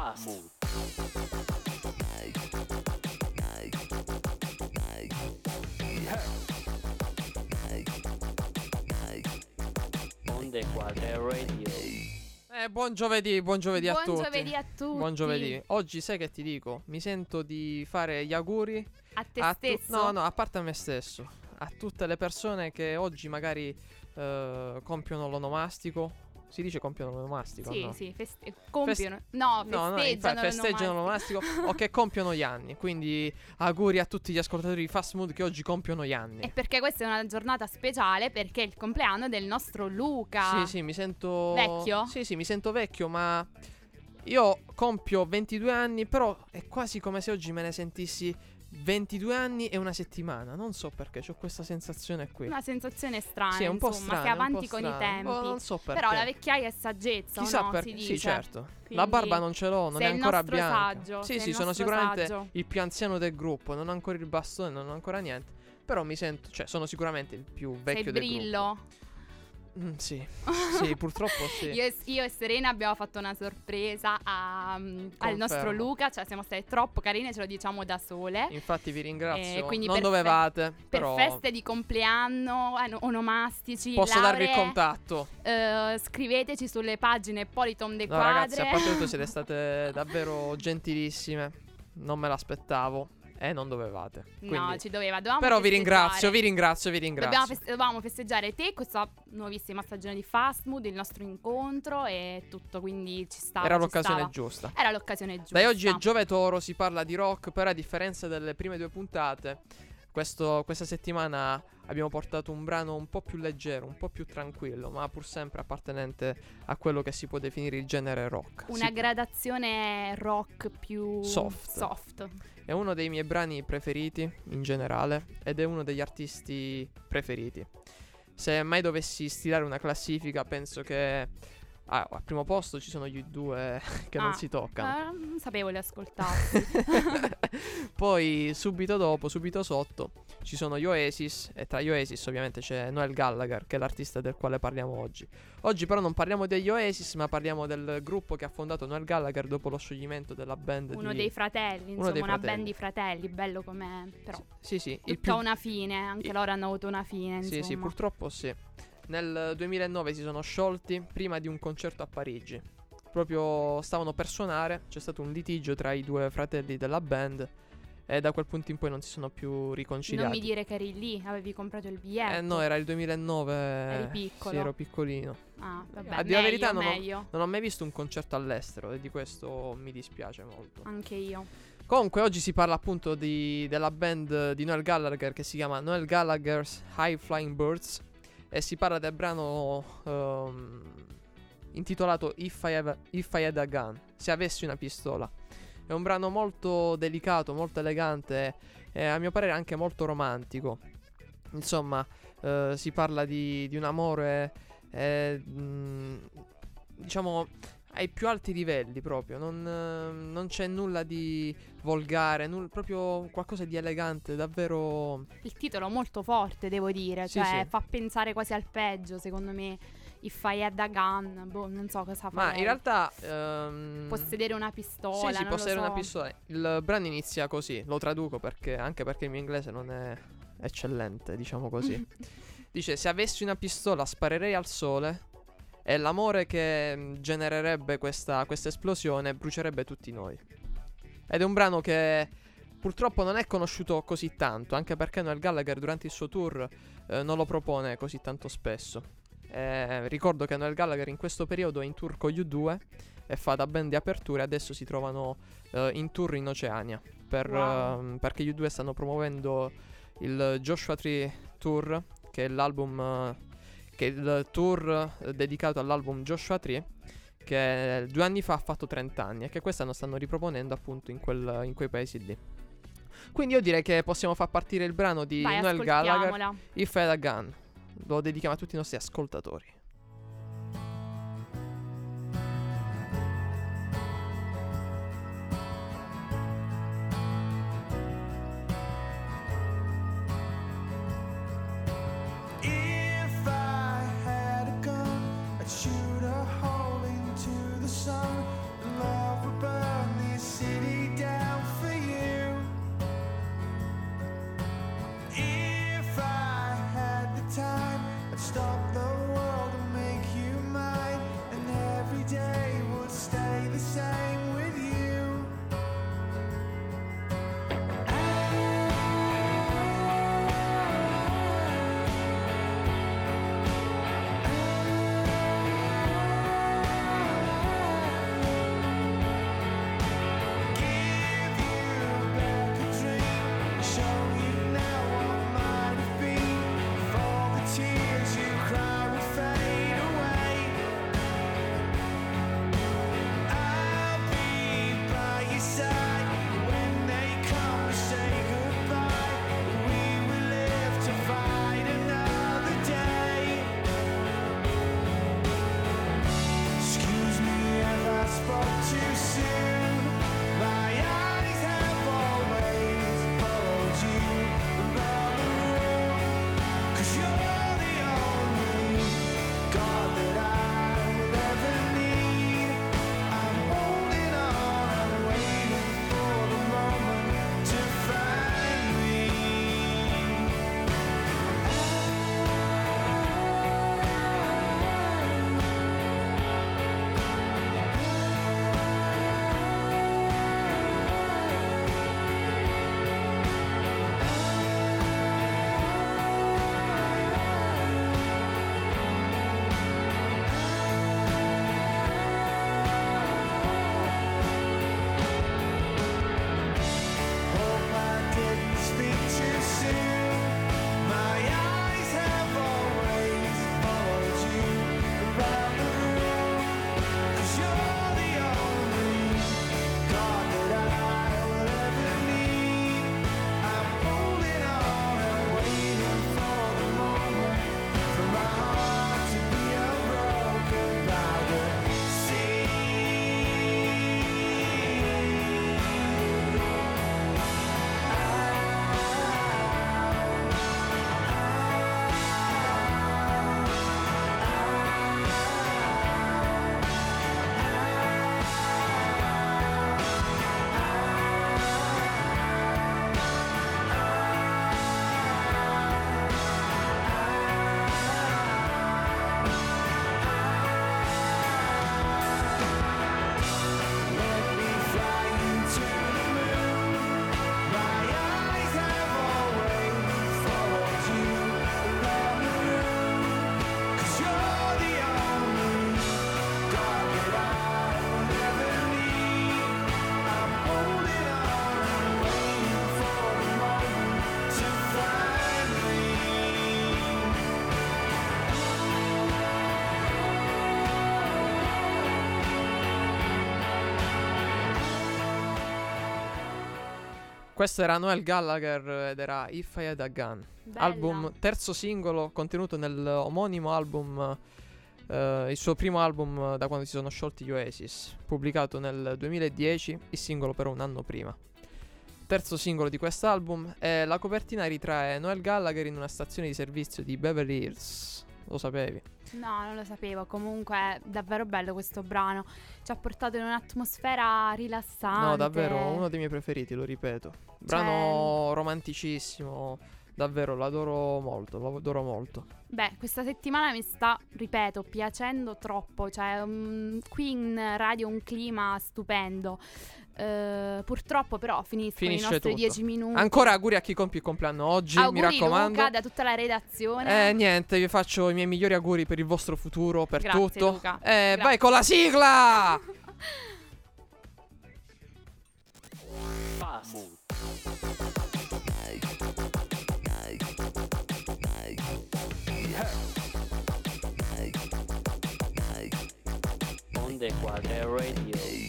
Fast Mood. Onde Quadre Radio. Buon giovedì a tutti. Buon giovedì a tutti. Buon giovedì. Oggi sai che ti dico? Mi sento di fare gli auguri a te stesso? No, a parte a me stesso. A tutte le persone che oggi magari compiono l'onomastico. Si dice compiono l'onomastico? Sì, no? sì, compiono. Festeggiano l'onomastico o che compiono gli anni. Quindi auguri a tutti gli ascoltatori di Fast Mood che oggi compiono gli anni. E perché questa è una giornata speciale, perché è il compleanno del nostro Luca. Sì, mi sento vecchio? Sì, mi sento vecchio, ma io compio 22 anni, però è quasi come se oggi me ne sentissi 22 anni e una settimana. Non so perché, ho questa sensazione qui. Una sensazione strana, sì, è un po' insomma, strano, sei avanti con i tempi. Non so perché. Però la vecchiaia è saggezza, chissà no? perché. Si dice. Sì, certo. Quindi la barba non ce l'ho, non è ancora bianca. Saggio, sì, sono sicuramente il più anziano del gruppo. Non ho ancora il bastone, non ho ancora niente. Però mi sento, sono sicuramente il più vecchio del gruppo. Sì, purtroppo sì. Io e Serena abbiamo fatto una sorpresa al nostro Luca, siamo state troppo carine, ce lo diciamo da sole. Infatti vi ringrazio, quindi non dovevate. Per però feste di compleanno, onomastici, posso lauree, darvi il contatto. Scriveteci sulle pagine Politon de Quadre. Ragazzi, a parte tutto siete state davvero gentilissime, non me l'aspettavo. Non dovevate. Quindi, no, ci dovevamo. Però festeggiare. vi ringrazio. Dovevamo festeggiare te, questa nuovissima stagione di Fast Mood, il nostro incontro e tutto, quindi ci stava. Era l'occasione giusta. Era l'occasione giusta. Dai, oggi è Giove Toro, si parla di rock, però a differenza delle prime due puntate, questa settimana abbiamo portato un brano un po' più leggero, un po' più tranquillo, ma pur sempre appartenente a quello che si può definire il genere rock. Una gradazione rock più soft. È uno dei miei brani preferiti in generale ed è uno degli artisti preferiti. Se mai dovessi stilare una classifica, penso che al primo posto ci sono gli due che non si toccano. Non sapevo li ascoltassi. Poi subito sotto ci sono gli Oasis, e tra gli Oasis ovviamente c'è Noel Gallagher, che è l'artista del quale parliamo oggi. Oggi però non parliamo degli Oasis, ma parliamo del gruppo che ha fondato Noel Gallagher dopo lo scioglimento della band. Uno dei fratelli, insomma, una band di fratelli, bello com'è, però. Sì. Tutta una fine, anche loro hanno avuto una fine, insomma. Sì, purtroppo sì. Nel 2009 si sono sciolti prima di un concerto a Parigi. Proprio stavano per suonare, c'è stato un litigio tra i due fratelli della band e da quel punto in poi non si sono più riconciliati. Non mi dire che eri lì, avevi comprato il biglietto. No, era il 2009. Eri piccolo. Sì, ero piccolino. Vabbè, a dire la verità meglio. non ho mai visto un concerto all'estero e di questo mi dispiace molto. Anche io. Comunque oggi si parla appunto della band di Noel Gallagher che si chiama Noel Gallagher's High Flying Birds. E si parla del brano intitolato If I Had a Gun, se avessi una pistola. È un brano molto delicato, molto elegante e a mio parere anche molto romantico. Insomma, si parla di un amore, diciamo, ai più alti livelli proprio. Non c'è nulla di volgare, proprio qualcosa di elegante, davvero. Il titolo molto forte, devo dire, sì. Fa pensare quasi al peggio, secondo me. If I Had a Gun, non so cosa fa. Ma in realtà possedere una pistola. Sì, possedere una pistola. Il brano inizia così, lo traduco anche perché il mio inglese non è eccellente, diciamo così. Dice: se avessi una pistola sparerei al sole e l'amore che genererebbe questa esplosione brucierebbe tutti noi. Ed è un brano che purtroppo non è conosciuto così tanto, anche perché Noel Gallagher durante il suo tour non lo propone così tanto spesso. Ricordo che Noel Gallagher in questo periodo è in tour con U2 e fa da band di apertura. Adesso si trovano in tour in Oceania perché U2 stanno promuovendo il Joshua Tree Tour, che è l'album che è il tour dedicato all'album Joshua Tree, che 2 anni fa ha fatto 30 anni e che quest'anno stanno riproponendo appunto in quei paesi lì. Quindi io direi che possiamo far partire il brano di Noel Gallagher, If I Had a Gun. Lo dedichiamo a tutti i nostri ascoltatori. If I had a gun, I'd shoot a hole into the sun and love would burn. Questo era Noel Gallagher ed era If I Had a Gun. Bella. Album, terzo singolo contenuto nell'omonimo album, il suo primo album da quando si sono sciolti gli Oasis, pubblicato nel 2010, il singolo però un anno prima. Terzo singolo di quest'album, e la copertina ritrae Noel Gallagher in una stazione di servizio di Beverly Hills. Lo sapevi? No, non lo sapevo. Comunque è davvero bello questo brano. Ci ha portato in un'atmosfera rilassante. No, davvero, uno dei miei preferiti, lo ripeto. Brano romanticissimo, davvero, l'adoro molto, lo adoro molto. Beh, questa settimana mi sta, ripeto, piacendo troppo. Cioè, qui in radio un clima stupendo. Purtroppo però finiscono i Finisce nostri tutto. 10 minuti. Ancora auguri a chi compie il compleanno oggi, Auguri, mi raccomando. Luca, da tutta la redazione. Niente, vi faccio i miei migliori auguri per il vostro futuro, per Grazie, tutto. Luca. Vai Grazie. con la sigla! Fast. Onde Quadre Radio.